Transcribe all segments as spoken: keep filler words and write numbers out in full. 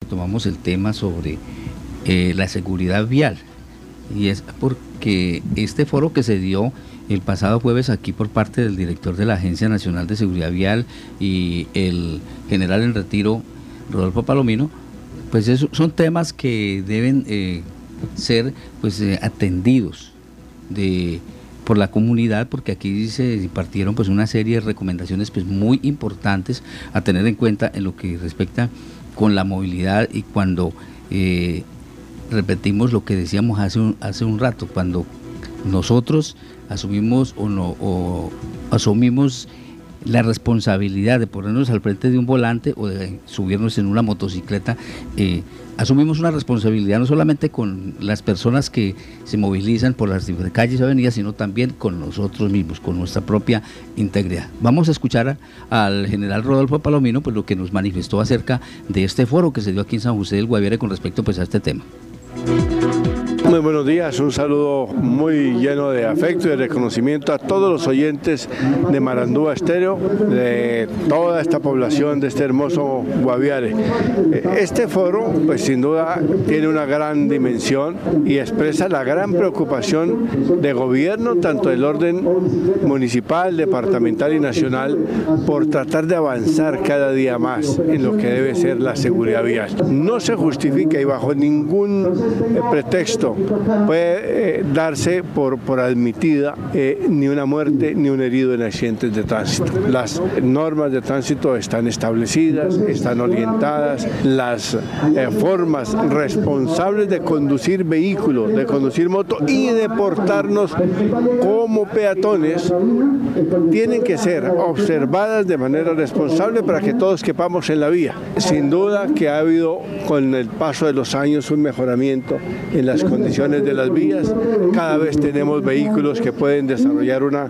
retomamos el tema sobre eh, la seguridad vial, y es porque este foro que se dio el pasado jueves aquí por parte del director de la Agencia Nacional de Seguridad Vial y el general en retiro Rodolfo Palomino, pues eso, son temas que deben eh, ser pues eh, atendidos de por la comunidad, porque aquí se impartieron pues una serie de recomendaciones pues muy importantes a tener en cuenta en lo que respecta con la movilidad. Y cuando eh, repetimos lo que decíamos hace un, hace un rato, cuando nosotros asumimos o no o asumimos la responsabilidad de ponernos al frente de un volante o de subirnos en una motocicleta, eh, asumimos una responsabilidad no solamente con las personas que se movilizan por las calles y avenidas, sino también con nosotros mismos, con nuestra propia integridad. Vamos a escuchar a, al general Rodolfo Palomino, pues lo que nos manifestó acerca de este foro que se dio aquí en San José del Guaviare con respecto pues a este tema. Muy buenos días, un saludo muy lleno de afecto y de reconocimiento a todos los oyentes de Marandúa Estéreo, de toda esta población de este hermoso Guaviare. Este foro, pues sin duda, tiene una gran dimensión y expresa la gran preocupación de gobierno, tanto del orden municipal, departamental y nacional, por tratar de avanzar cada día más en lo que debe ser la seguridad vial. No se justifica y bajo ningún pretexto puede eh, darse por, por admitida eh, ni una muerte ni un herido en accidentes de tránsito. Las normas de tránsito están establecidas, están orientadas, las eh, formas responsables de conducir vehículos, de conducir moto y de portarnos como peatones tienen que ser observadas de manera responsable para que todos quepamos en la vía. Sin duda que ha habido con el paso de los años un mejoramiento en las condiciones de las vías, cada vez tenemos vehículos que pueden desarrollar una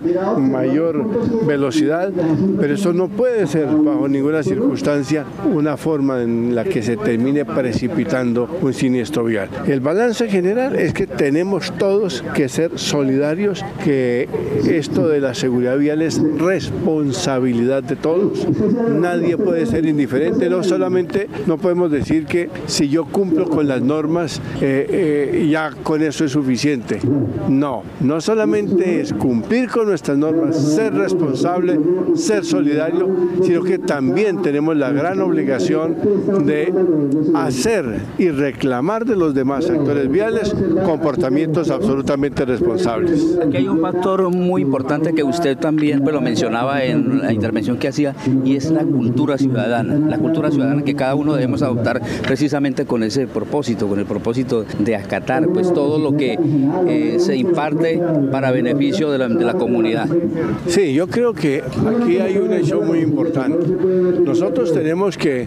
mayor velocidad, pero eso no puede ser bajo ninguna circunstancia una forma en la que se termine precipitando un siniestro vial. El balance general es que tenemos todos que ser solidarios, que esto de la seguridad vial es responsabilidad de todos, nadie puede ser indiferente, no solamente no podemos decir que si yo cumplo con las normas eh, eh, ya con eso es suficiente. No, no solamente es cumplir con nuestras normas, ser responsable, ser solidario, sino que también tenemos la gran obligación de hacer y reclamar de los demás actores viales comportamientos absolutamente responsables. Aquí hay un factor muy importante que usted también pues, lo mencionaba en la intervención que hacía, y es la cultura ciudadana, la cultura ciudadana que cada uno debemos adoptar precisamente con ese propósito, con el propósito de acatar pues todo lo que eh, se imparte para beneficio de la, de la comunidad. Sí, yo creo que aquí hay un hecho muy importante. Nosotros tenemos que eh,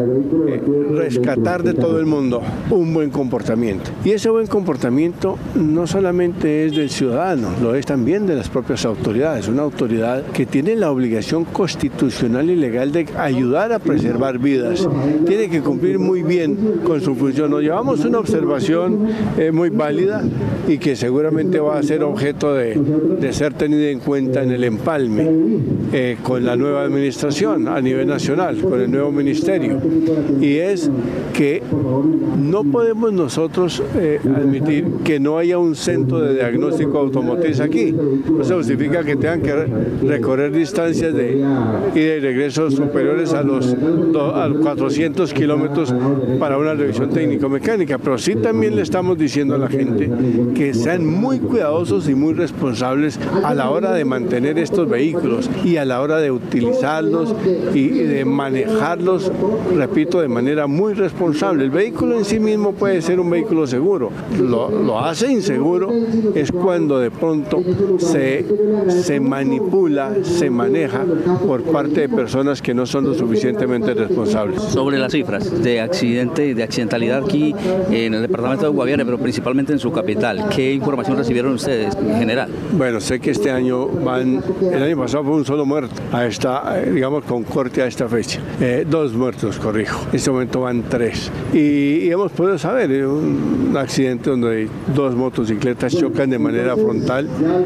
rescatar de todo el mundo un buen comportamiento. Y ese buen comportamiento no solamente es del ciudadano, lo es también de las propias autoridades. Una autoridad que tiene la obligación constitucional y legal de ayudar a preservar vidas. Tiene que cumplir muy bien con su función. Nos llevamos una observación eh, muy válida y que seguramente va a ser objeto de, de ser tenida en cuenta en el empalme eh, con la nueva administración a nivel nacional, con el nuevo ministerio, y es que no podemos nosotros eh, admitir que no haya un centro de diagnóstico automotriz aquí. No se justifica que tengan que recorrer distancias de ida y regreso superiores a los a cuatrocientos kilómetros para una revisión técnico-mecánica, pero sí también le estamos diciendo a la gente que sean muy cuidadosos y muy responsables a la hora de mantener estos vehículos y a la hora de utilizarlos y de manejarlos, repito, de manera muy responsable. El vehículo en sí mismo puede ser un vehículo seguro, lo, lo hace inseguro es cuando de pronto se, se manipula, se maneja por parte de personas que no son lo suficientemente responsables. Sobre las cifras de accidente y de accidentalidad aquí en el departamento de Guaviare, pero principalmente principalmente en su capital. ¿Qué información recibieron ustedes en general? Bueno, sé que este año van, el año pasado fue un solo muerto, a esta, digamos, con corte a esta fecha. Eh, dos muertos, corrijo. En este momento van tres. Y, y hemos podido saber eh, un accidente donde dos motocicletas chocan de manera frontal.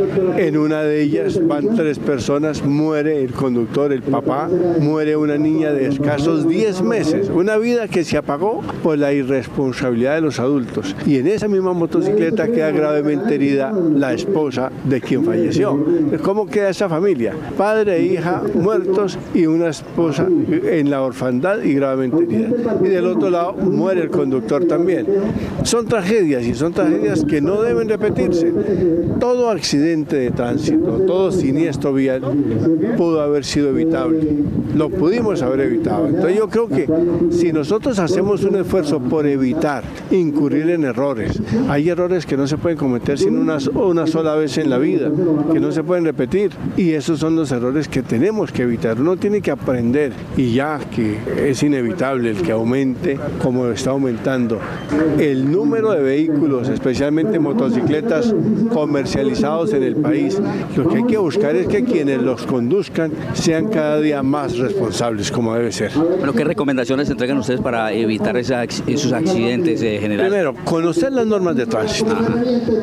En una de ellas van tres personas, muere el conductor, el papá, muere una niña de escasos diez meses. Una vida que se apagó por la irresponsabilidad de los adultos. Y en esa misma motocicleta queda gravemente herida la esposa de quien falleció. ¿Cómo queda esa familia? Padre e hija muertos y una esposa en la orfandad y gravemente herida. Y del otro lado muere el conductor también. Son tragedias y son tragedias que no deben repetirse. Todo accidente de tránsito, todo siniestro vial pudo haber sido evitable. Lo pudimos haber evitado. Entonces yo creo que si nosotros hacemos un esfuerzo por evitar incurrir en errores, hay errores que no se pueden cometer sino una, una sola vez en la vida, que no se pueden repetir, y esos son los errores que tenemos que evitar. Uno tiene que aprender, y ya que es inevitable el que aumente como está aumentando el número de vehículos, especialmente motocicletas comercializados en el país, lo que hay que buscar es que quienes los conduzcan sean cada día más responsables, como debe ser. Bueno, ¿qué recomendaciones entregan ustedes para evitar esa, esos accidentes en general? Primero, conocer las normas de tránsito. Ajá.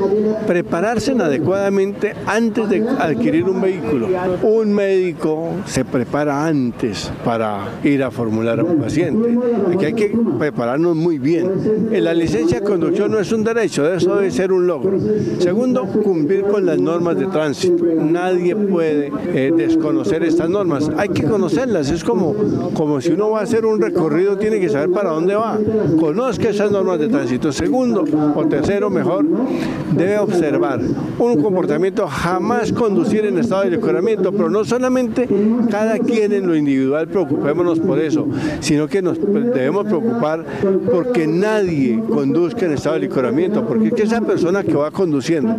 Prepararse adecuadamente antes de adquirir un vehículo. Un médico se prepara antes para ir a formular a un paciente. Aquí hay que prepararnos muy bien. En la licencia de conducción no es un derecho, eso debe ser un logro. Segundo, cumplir con las normas de tránsito. Nadie puede eh, desconocer estas normas. Hay que conocerlas. Es como, como si uno va a hacer un recorrido, tiene que saber para dónde va. Conozca esas normas de tránsito. Segundo, o tercero, mejor, debe observar un comportamiento, jamás conducir en estado de licoramiento, pero no solamente cada quien en lo individual preocupémonos por eso, sino que nos debemos preocupar porque nadie conduzca en estado de licoramiento, porque es que esa persona que va conduciendo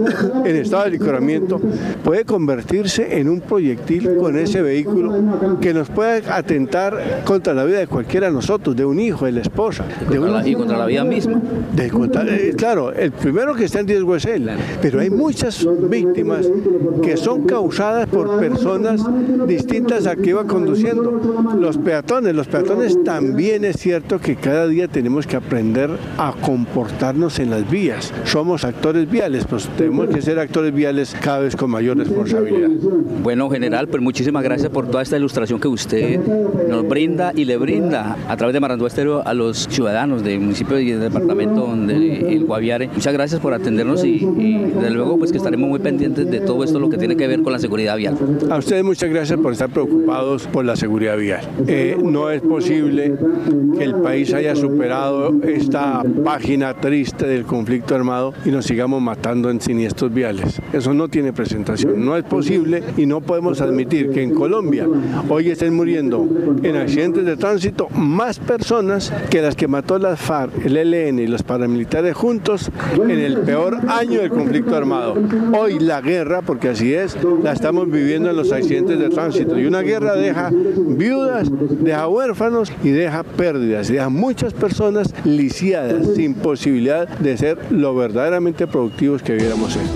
en estado de licoramiento puede convertirse en un proyectil con ese vehículo que nos puede atentar contra la vida de cualquiera de nosotros, de un hijo, de la esposa. De una, y contra la vida misma. De, contra, eh, claro, el primero que está en riesgo es él, pero hay muchas víctimas que son causadas por personas distintas a que iba conduciendo. Los peatones, los peatones también es cierto que cada día tenemos que aprender a comportarnos en las vías. Somos actores viales, pues tenemos que ser actores viales cada vez con mayor responsabilidad. Bueno, general, pues muchísimas gracias por toda esta ilustración que usted nos brinda y le brinda a través de Marandúa Estéreo a los ciudadanos del municipio y del departamento donde el Guaviare. Muchas gracias por atendernos y, y desde luego pues que estaremos muy pendientes de todo esto lo que tiene que ver con la seguridad vial. A ustedes muchas gracias por estar preocupados por la seguridad vial. Eh, no es posible que el país haya superado esta página triste del conflicto armado y nos sigamos matando en siniestros viales. Eso no tiene presentación, no es posible y no podemos admitir que en Colombia hoy estén muriendo en accidentes de tránsito más personas que las que mató las FARC, el E L N y los paramilitares juntos en el peor año del conflicto armado. Hoy la guerra, porque así es, la estamos viviendo en los accidentes de tránsito, y una guerra deja viudas, deja huérfanos y deja pérdidas, y deja muchas personas lisiadas, sin posibilidad de ser lo verdaderamente productivos que debiéramos ser.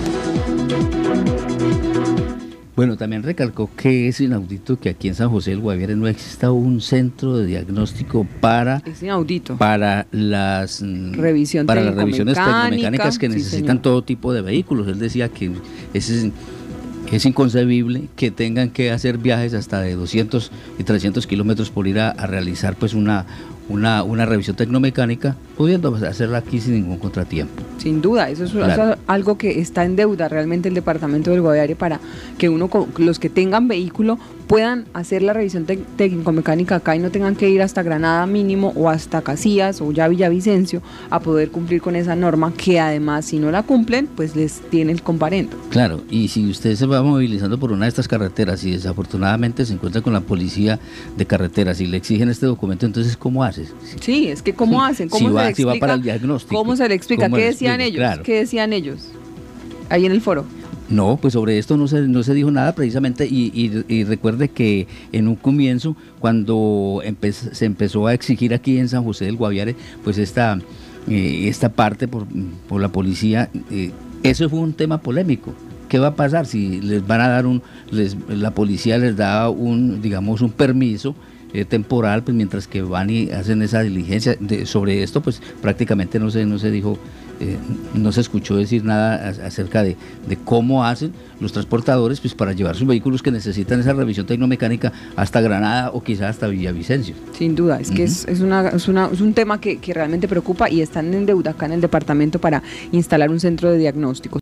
Bueno, también recalcó que es inaudito que aquí en San José del Guaviare no exista un centro de diagnóstico para, para las, Revisión para las revisiones tecnomecánicas que sí, necesitan señor. todo tipo de vehículos. Él decía que es, es inconcebible que tengan que hacer viajes hasta de doscientos y trescientos kilómetros por ir a, a realizar pues una, una, una revisión tecnomecánica, pudiendo hacerla aquí sin ningún contratiempo. Sin duda, eso es, Claro. eso es algo que está en deuda realmente el departamento del Guaviare para que uno, los que tengan vehículo puedan hacer la revisión te- técnico-mecánica acá y no tengan que ir hasta Granada mínimo o hasta Casillas o ya Villavicencio a poder cumplir con esa norma que además si no la cumplen pues les tiene el comparendo. Claro, y si usted se va movilizando por una de estas carreteras y desafortunadamente se encuentra con la policía de carreteras y le exigen este documento, entonces ¿cómo hace? Sí, es que ¿cómo hacen? ¿Cómo Si se va, le si va explica? para el diagnóstico. ¿Cómo se le explica? ¿Cómo ¿Qué le decían explica? ellos? Claro. ¿Qué decían ellos? Ahí en el foro. No, pues sobre esto no se, no se dijo nada precisamente y, y, y recuerde que en un comienzo, cuando empe- se empezó a exigir aquí en San José del Guaviare, pues esta, eh, esta parte por, por la policía. Eh, eso fue un tema polémico. ¿Qué va a pasar si les van a dar un, les, la policía les da un, digamos, un permiso eh, temporal, pues mientras que van y hacen esa diligencia? De, sobre esto, pues prácticamente no se, no se dijo, eh, no se escuchó decir nada acerca de, de cómo hacen los transportadores pues para llevar sus vehículos que necesitan esa revisión tecnomecánica hasta Granada o quizás hasta Villavicencio. Sin duda, es uh-huh. que es, es, una, es, una, es un tema que, que realmente preocupa, y están en deuda acá en el departamento para instalar un centro de diagnóstico.